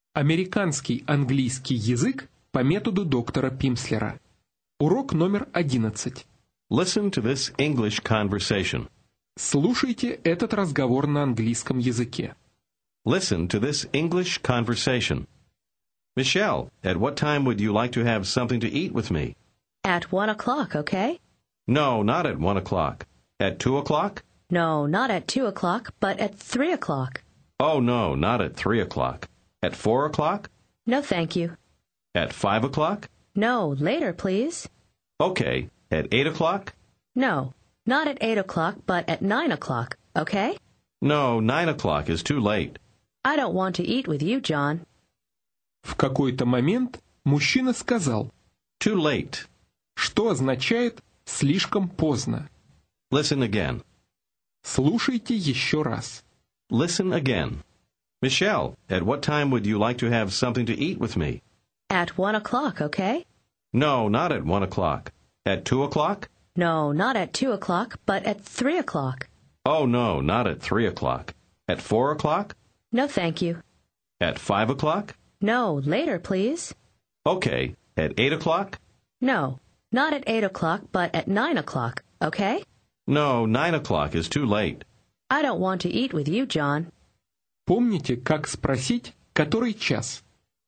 Американский английский язык по методу доктора Пимслера. Урок номер 11. Listen to this English conversation. Слушайте этот разговор на английском языке. Listen to this English conversation. Michelle, at what time would you like to have something to eat with me? At 1 o'clock, okay? No, not at 1 o'clock. At 2 o'clock? No, not at 2 o'clock, but at 3 o'clock. Oh, no, not at 3 o'clock. At 4 o'clock? No, thank you. At 5 o'clock? No, later, please. Okay. At 8 o'clock? No, not at 8 o'clock, but at 9 o'clock, okay? No, 9 o'clock is too late. I don't want to eat with you, John. В какой-то момент мужчина сказал, Too late. что означает «слишком поздно». Listen again. Слушайте еще раз. Listen again. Michelle, at what time would you like to have something to eat with me? At 1 o'clock, okay? No, not at 1 o'clock. At 2 o'clock? No, not at 2 o'clock, but at 3 o'clock. Oh, no, not at 3 o'clock. At 4 o'clock? No, thank you. At 5 o'clock? No, later, please. Okay. At 8 o'clock? No, not at 8 o'clock, but at 9 o'clock, okay? No, 9 o'clock is too late. I don't want to eat with you, John. Помните, как спросить, который час?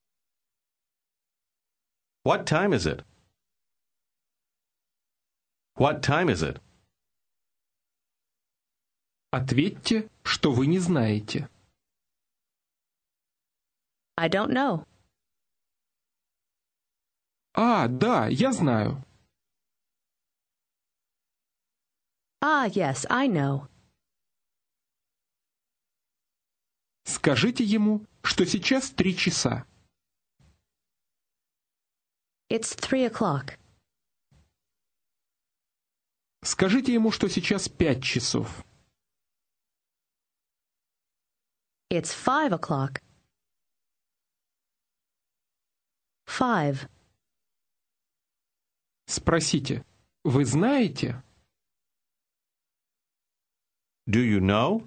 What time is it? What time is it? Ответьте, что вы не знаете. I don't know. Да, я знаю. Yes, I know. Скажите ему, что сейчас 3 часа. It's 3 o'clock. Скажите ему, что сейчас 5 часов. It's 5 o'clock. 5. Спросите, вы знаете? Do you know?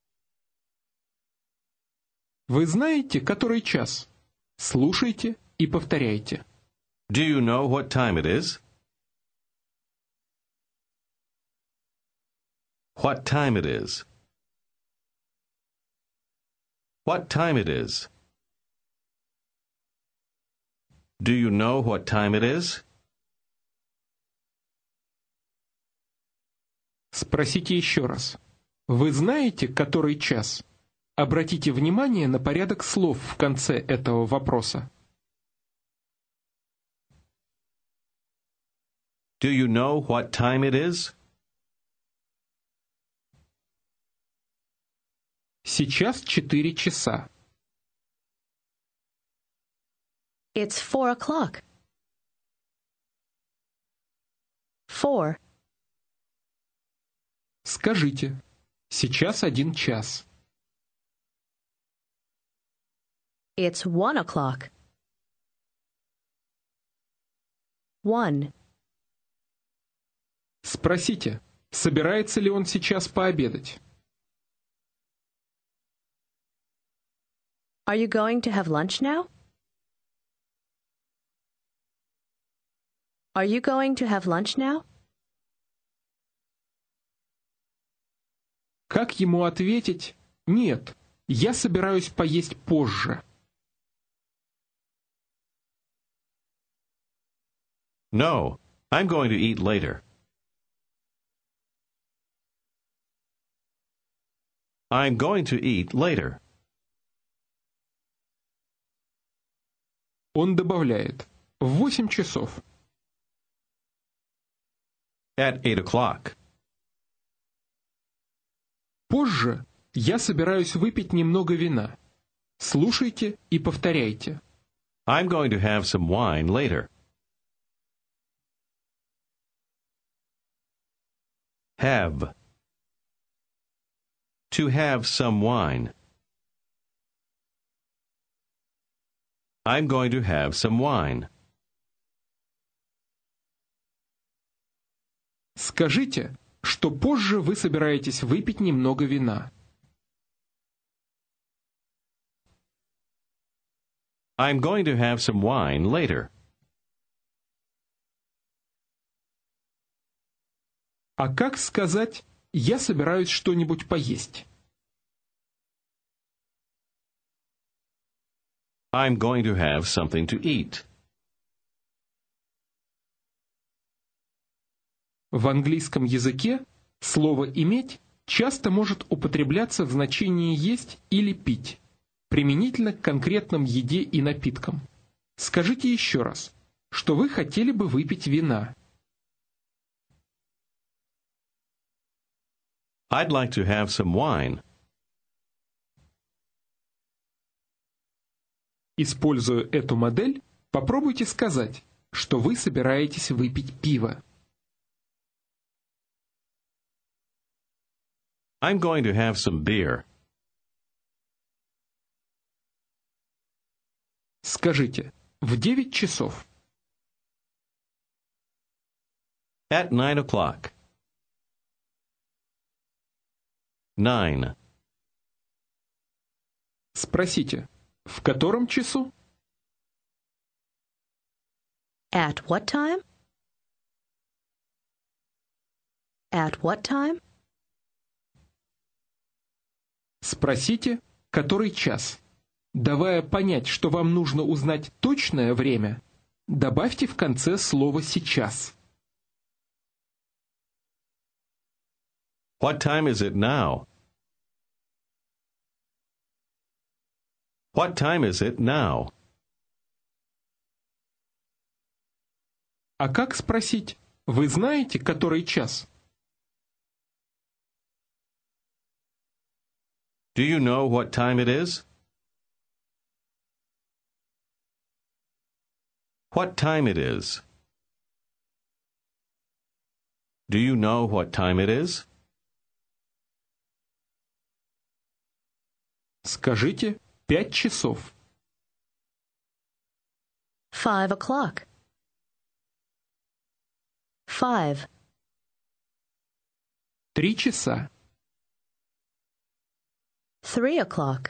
Вы знаете, который час? Слушайте и повторяйте. Do you know what time it is? What time it is? What time it is? Do you know what time it is? Спросите еще раз. Вы знаете, который час? Обратите внимание на порядок слов в конце этого вопроса. Do you know what time it is? Сейчас 4 часа. It's 4 o'clock. 4. Скажите, сейчас 1 час. It's 1 o'clock. 1. Спросите, собирается ли он сейчас пообедать? Are you going to have lunch now? Are you going to have lunch now? Как ему ответить? Нет, я собираюсь поесть позже. No, I'm going to eat later. I'm going to eat later. Он добавляет, в 8 часов. At 8 o'clock. Позже я собираюсь выпить немного вина. Слушайте и повторяйте. I'm going to have some wine later. Have. To have some wine. I'm going to have some wine. Скажите, что позже вы собираетесь выпить немного вина. I'm going to have some wine later. А как сказать «я собираюсь что-нибудь поесть»? I'm going to have something to eat. В английском языке слово «иметь» часто может употребляться в значении «есть» или «пить», применительно к конкретным еде и напиткам. Скажите еще раз, что вы хотели бы выпить вина. I'd like to have some wine. Используя эту модель, попробуйте сказать, что вы собираетесь выпить пиво. I'm going to have some beer. Скажите, в 9 часов. At 9 o'clock. 9. Спросите, в котором часу? At what time? At what time? Спросите, который час. Давая понять, что вам нужно узнать точное время, добавьте в конце слово «сейчас». What time is it now? What time is it now? А как спросить, вы знаете, который час? Do you know what time it is? What time it is? Do you know what time it is? Скажите 5 часов. 5 o'clock. 5. 3 часа. 3 o'clock.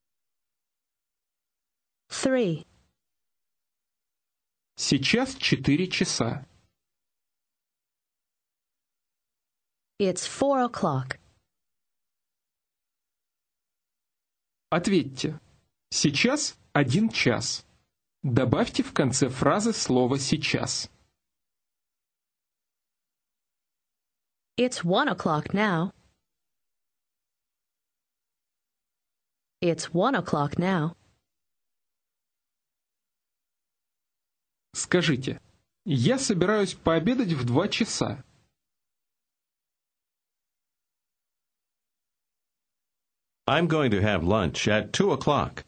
3. Сейчас 4 часа. It's 4 o'clock. Ответьте. Сейчас 1 час. Добавьте в конце фразы слово «сейчас». It's 1 o'clock now. It's 1 o'clock now. Скажите, я собираюсь пообедать в 2 часа. I'm going to have lunch at 2 o'clock.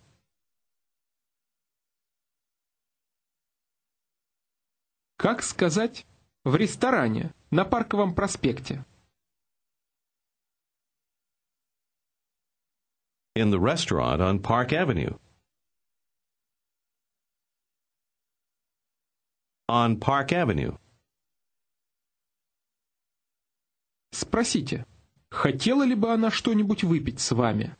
Как сказать «в ресторане» на Парковом проспекте? In the restaurant on Park Avenue. On Park Avenue. Спросите, хотела ли бы она что-нибудь выпить с вами?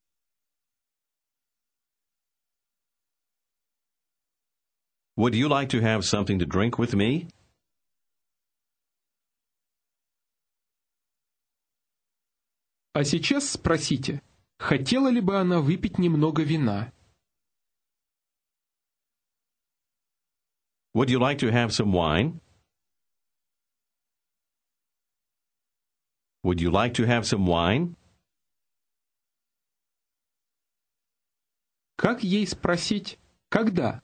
Would you like to have something to drink with me? А сейчас спросите, хотела ли бы она выпить немного вина? Would you like to have some wine? Would you like to have some wine? Как ей спросить «когда»?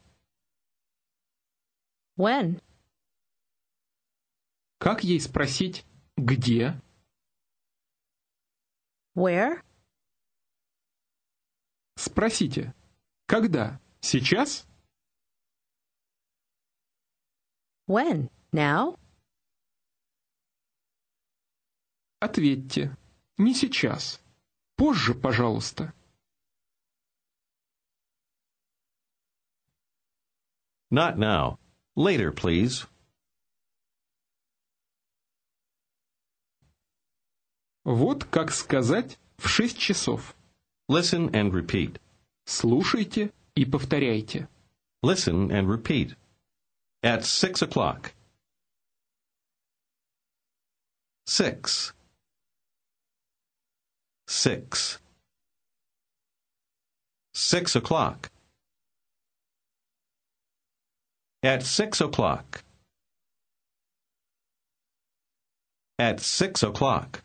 When? Как ей спросить «где»? Where? Спросите «когда»? Сейчас? When? Now? Ответьте «не сейчас». Позже, пожалуйста. Not now. Later, please. Вот как сказать в 6 часов. Listen and repeat. Слушайте и повторяйте. Listen and repeat. At 6 o'clock. 6. 6. 6 o'clock. At 6 o'clock. At 6 o'clock.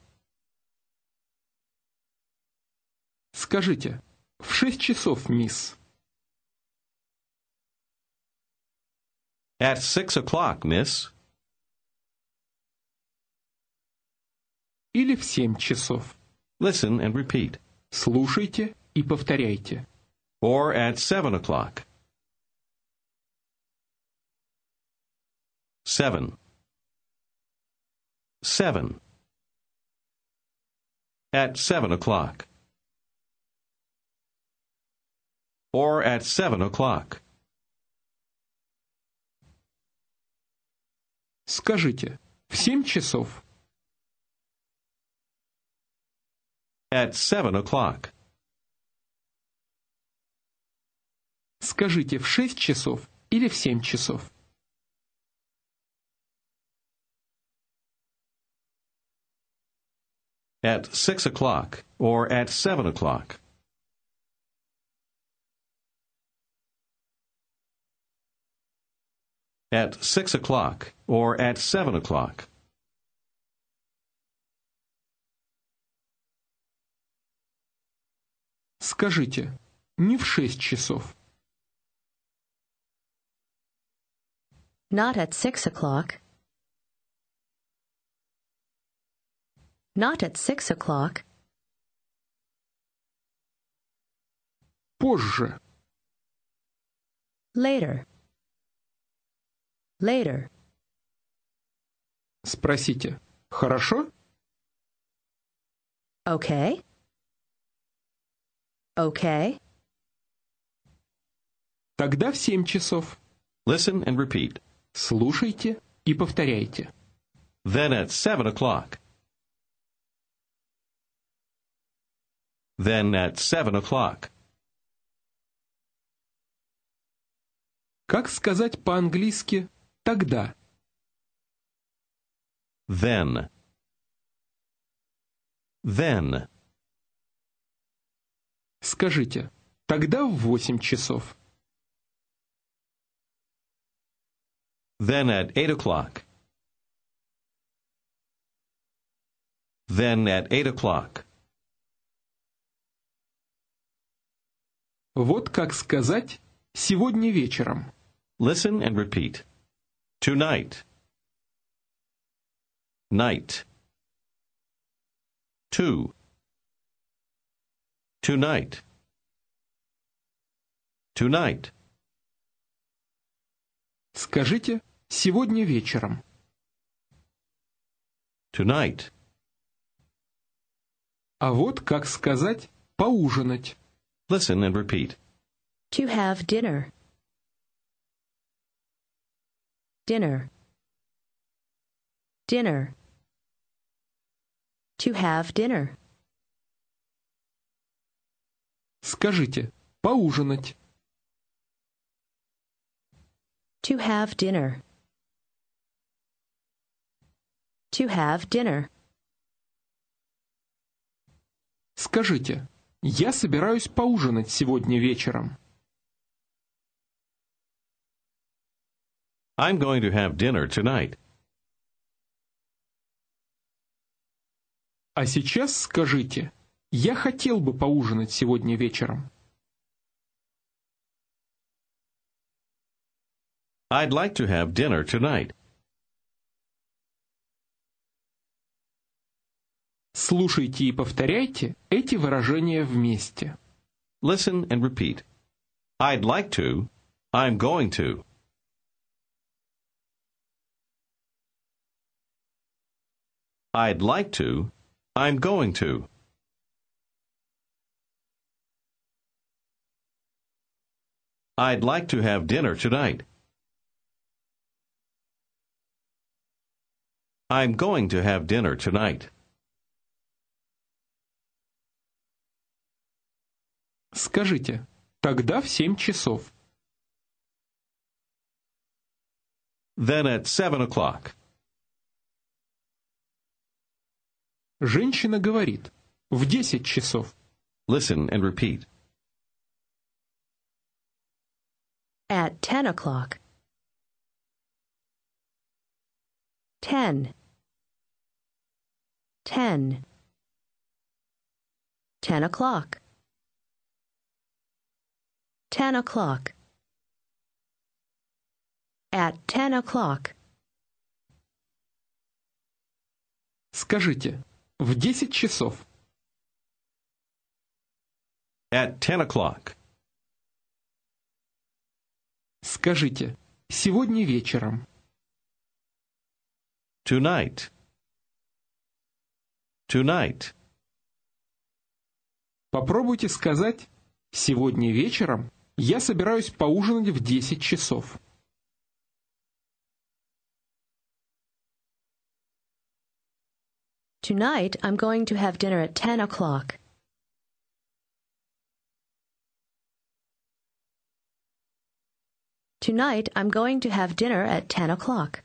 Скажите, в 6 часов, мисс. At 6 o'clock, miss. Или в 7 часов. Listen and repeat. Слушайте и повторяйте. Or at 7 o'clock. 7. 7. At 7 o'clock. Or at 7 o'clock. Скажите, в 7 часов. At 7 o'clock. Скажите, в 6 часов или в 7 часов. At 6 o'clock or at 7 o'clock. At 6 o'clock or at 7 o'clock. Скажите, не в 6 часов. Not at 6 o'clock. Not at 6 o'clock. Позже. Later. Later. Спросите, хорошо? Okay. Okay. Тогда в 7 часов. Listen and repeat. Слушайте и повторяйте. Then at 7 o'clock. Then at 7 o'clock. Как сказать по-английски «тогда»? Then. Then. Скажите, тогда в 8 часов. Then at 8 o'clock. Then at 8 o'clock. Вот как сказать «сегодня вечером». Listen and repeat. Tonight. Night. Two. Tonight. Tonight. Скажите «сегодня вечером». Tonight. А вот как сказать «поужинать». Listen and repeat. To have dinner. Dinner. Dinner. To have dinner. Скажите «поужинать». To have dinner. To have dinner. Скажите «я собираюсь поужинать сегодня вечером». I'm going to have dinner tonight. А сейчас скажите «я хотел бы поужинать сегодня вечером». I'd like to have dinner tonight. Слушайте и повторяйте эти выражения вместе. Listen and repeat. I'd like to. I'm going to. I'd like to. I'm going to. I'd like to have dinner tonight. I'm going to have dinner tonight. Скажите «тогда в 7 часов». Then at 7 o'clock. Женщина говорит: в 10 часов. Listen and repeat. At 10 o'clock. 10. 10. 10 o'clock. 10 o'clock. At 10 o'clock. Скажите: в 10 часов. At 10 o'clock. Скажите: сегодня вечером. Tonight. Tonight. Попробуйте сказать: сегодня вечером я собираюсь поужинать в 10 часов. Tonight I'm going to have dinner at 10 o'clock. Tonight I'm going to have dinner at 10 o'clock.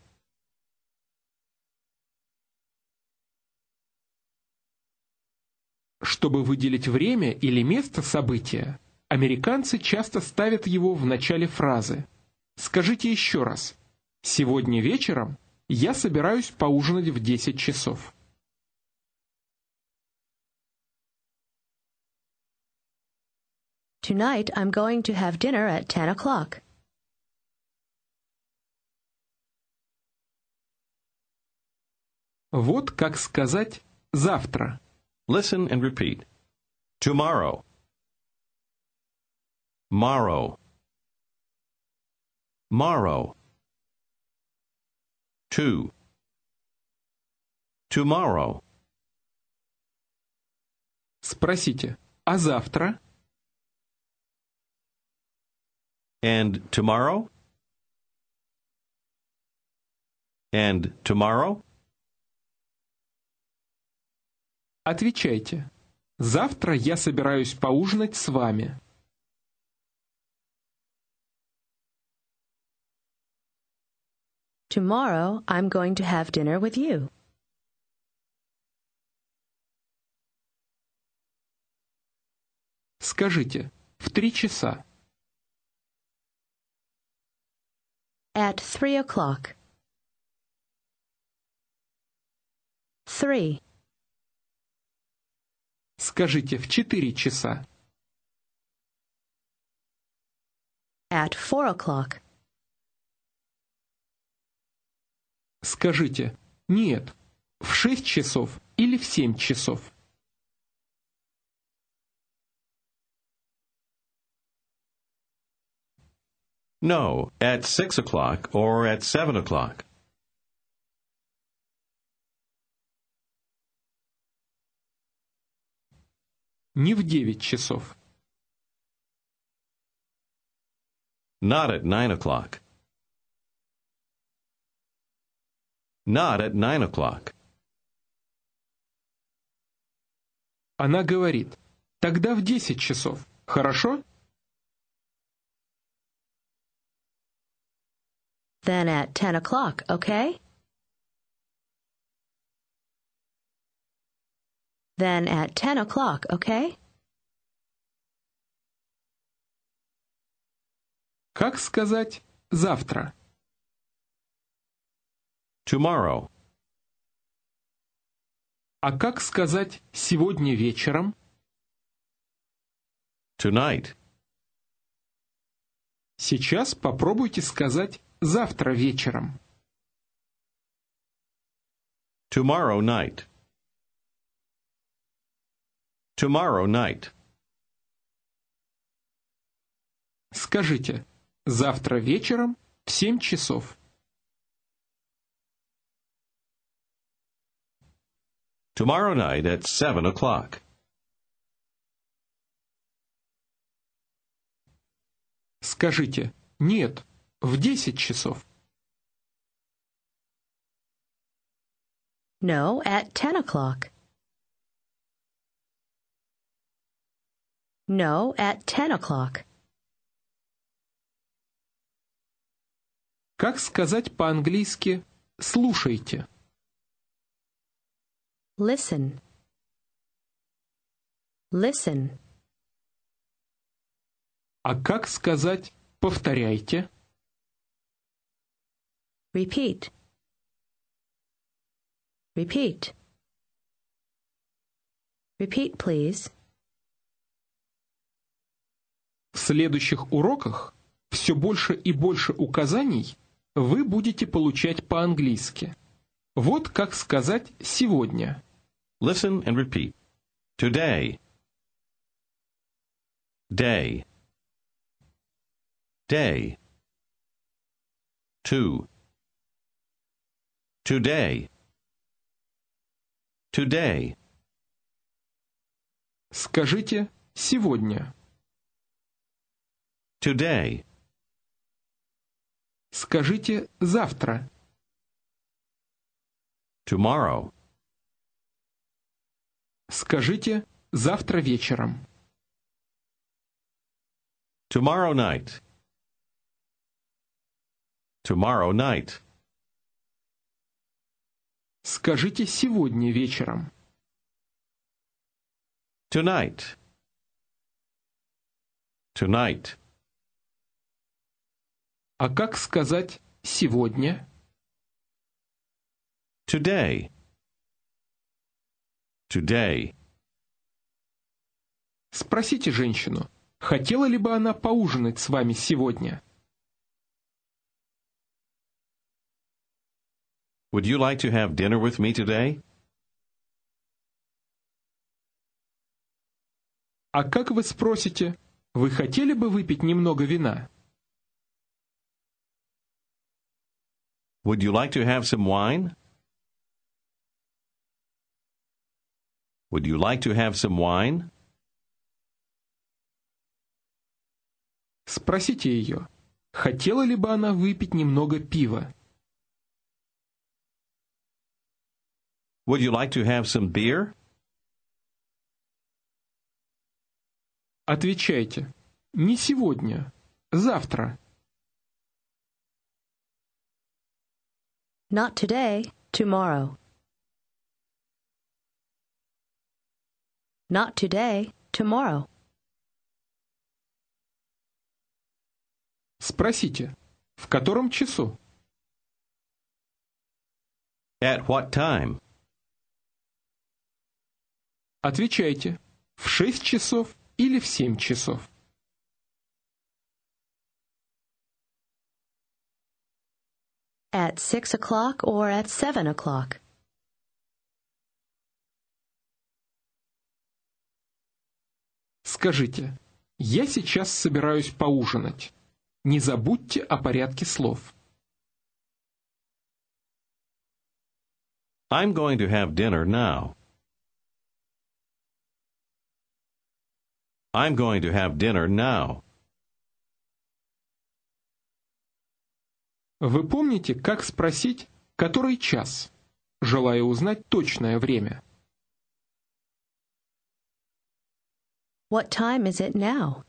Чтобы выделить время или место события, американцы часто ставят его в начале фразы. Скажите еще раз: сегодня вечером я собираюсь поужинать в 10 часов. Tonight I'm going to have dinner at 10 o'clock. Вот как сказать «завтра». Listen and repeat. Tomorrow. Morrow. Morrow. To. Tomorrow. Спросите: а завтра? And tomorrow? And tomorrow? Отвечайте: завтра я собираюсь поужинать с вами. Tomorrow I'm going to have dinner with you. Скажите: в 3 часа. At 3 o'clock. 3. Скажите: в 4 часа. At 4 o'clock. Скажите: нет, в 6 часов или в 7 часов. No, at 6 o'clock or at 7 o'clock. Не в 9 часов. Not at 9 o'clock. Not at 9 o'clock. Она говорит: тогда в 10 часов. Хорошо? Then at 10 o'clock, okay? Then at 10 o'clock, okay? Как сказать завтра? Tomorrow. А как сказать сегодня вечером? Tonight. Сейчас попробуйте сказать завтра вечером. Tomorrow night. Tomorrow night. Скажите: завтра вечером в 7 часов. Tomorrow night at 7 o'clock. Скажите: нет, в 10 часов. No, at 10 o'clock. No, at 10 o'clock. Как сказать по-английски «слушайте»? Listen. Listen. А как сказать «повторяйте»? Repeat. Repeat. Repeat, please. В следующих уроках все больше и больше указаний вы будете получать по-английски. Вот как сказать «сегодня». Listen and repeat. Today. Day. Day. To. Today. Today. Скажите «сегодня». Today. Скажите «завтра». Tomorrow. Скажите «завтра вечером». Tomorrow night. Tomorrow night. Скажите «сегодня вечером». Tonight. Tonight. А как сказать «сегодня»? Today. Today. Спросите женщину, хотела ли бы она поужинать с вами сегодня? Would you like to have dinner with me today? А как вы спросите, вы хотели бы выпить немного вина? Would you like to have some wine? Would you like to have some wine? Спросите ее, хотела ли бы она выпить немного пива? Would you like to have some beer? Отвечайте, не сегодня, завтра. Not today, tomorrow. Not today, tomorrow. Спросите, в котором часу? At what time? Отвечайте, в 6 часов или в 7 часов. At 6 o'clock or at 7 o'clock. Скажите, я сейчас собираюсь поужинать. Не забудьте о порядке слов. I'm going to have dinner now. I'm going to have dinner now. Вы помните, как спросить, который час, желая узнать точное время? What time is it now?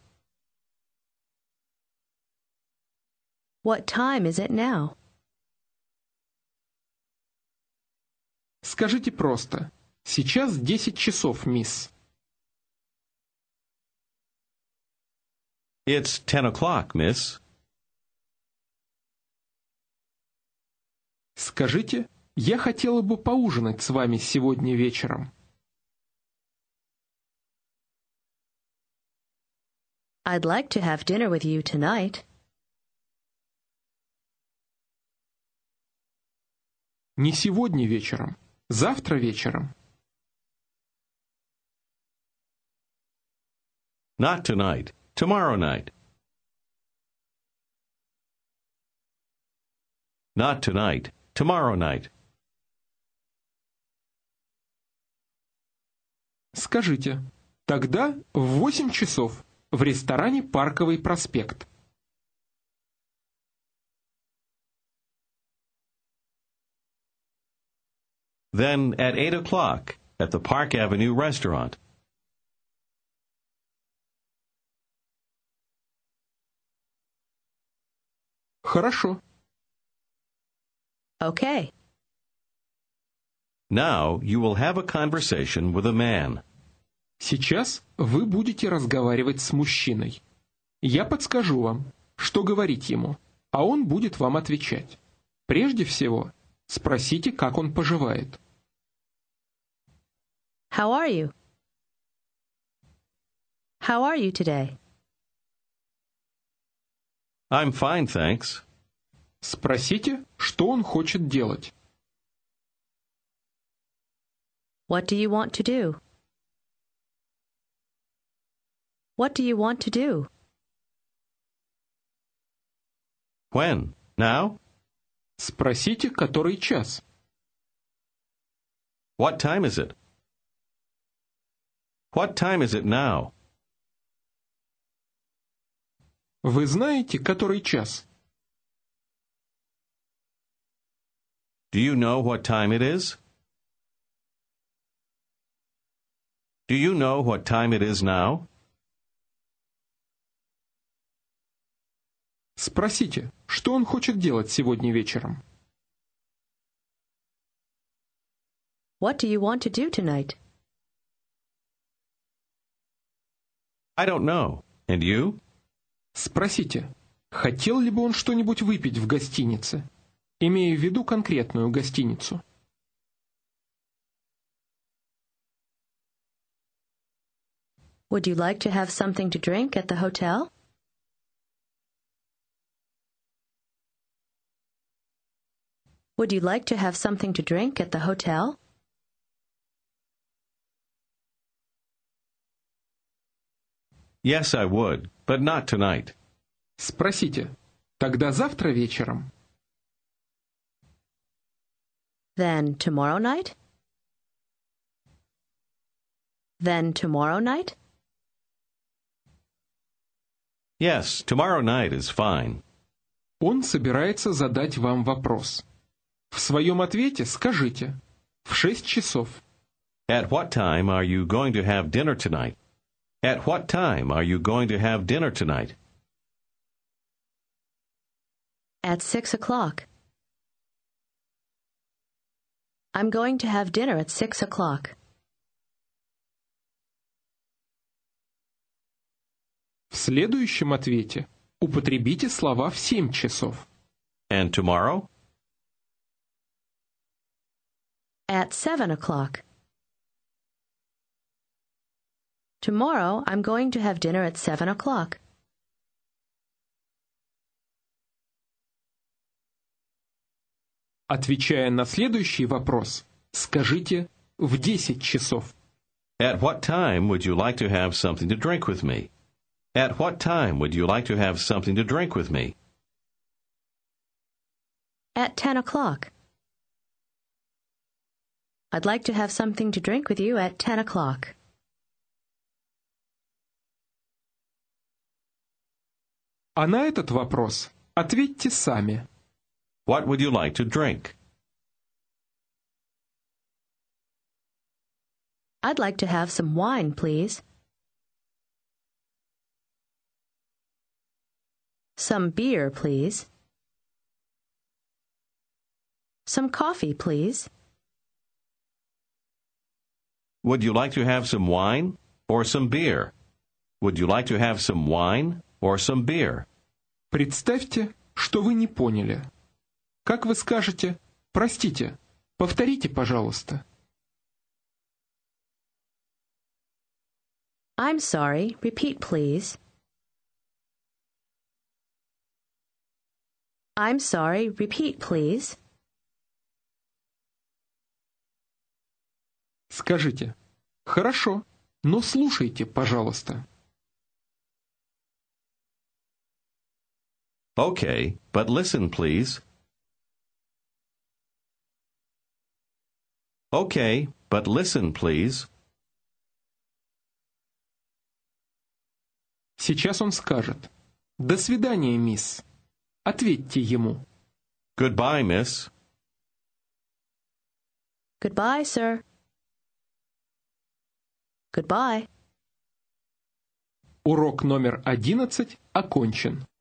What time is it now? Скажите просто, сейчас 10 часов, мисс. It's 10 o'clock, miss. Скажите, я хотела бы поужинать с вами сегодня вечером. I'd like to have dinner with you tonight. Не сегодня вечером, завтра вечером. Not tonight. Tomorrow night. Not tonight. Tomorrow night. Скажите, тогда в 8 часов в ресторане «Парковый проспект». Then at 8 o'clock at the Park Avenue restaurant. Хорошо. Okay. Now you will have a conversation with a man. Сейчас вы будете разговаривать с мужчиной. Я подскажу вам, что говорить ему, а он будет вам отвечать. Прежде всего, спросите, как он поживает. How are you? How are you today? I'm fine, thanks. Спросите, что он хочет делать. What do you want to do? What do you want to do? When? Now? Спросите, который час. What time is it? What time is it now? Вы знаете, который час? Do you know what time it is? Do you know what time it is now? Спросите, что он хочет делать сегодня вечером. What do you want to do tonight? I don't know. And you? Спросите, хотел ли бы он что-нибудь выпить в гостинице, имея в виду конкретную гостиницу. Would you like to have something to drink at the hotel? Would you like to have something to drink at the hotel? Yes, I would, but not tonight. Спросите, тогда завтра вечером. Then tomorrow night? Then tomorrow night? Yes, tomorrow night is fine. Он собирается задать вам вопрос. В своем ответе скажите «в 6 часов». At what time are you going to have dinner tonight? At what time are you going to have dinner tonight? At 6 o'clock. I'm going to have dinner at 6 o'clock. В следующем ответе употребите слова в 7 часов. And tomorrow? At 7 o'clock. Tomorrow, I'm going to have dinner at 7 o'clock. Отвечая на следующий вопрос, скажите «в 10 часов». At what time would you like to have something to drink with me? At what time would you like to have something to drink with me? At 10 o'clock. I'd like to have something to drink with you at 10 o'clock. А на этот вопрос ответьте сами. What would you like to drink? I'd like to have some wine, please. Some beer, please. Some coffee, please. Would you like to have some wine or some beer? Would you like to have some wine or some beer? Представьте, что вы не поняли. Как вы скажете «простите», повторите, пожалуйста. I'm sorry. Repeat, please. I'm sorry. Repeat, please. Скажите «хорошо, но слушайте, пожалуйста». Okay, but listen, please. Okay, but listen, please. Сейчас он скажет «до свидания, мисс». Ответьте ему. Goodbye, miss. Goodbye, sir. Goodbye. Урок номер 11 окончен.